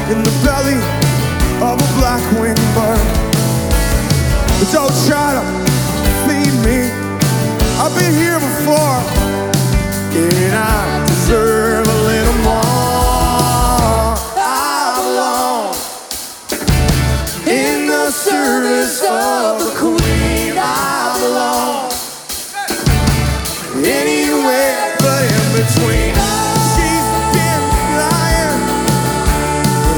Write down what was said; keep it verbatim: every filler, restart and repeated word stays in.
in the belly of a black-winged bird. But don't try to feed me. I've been here before, and I deserve a little more. I belong in the service of the Queen. I belong anywhere but in between.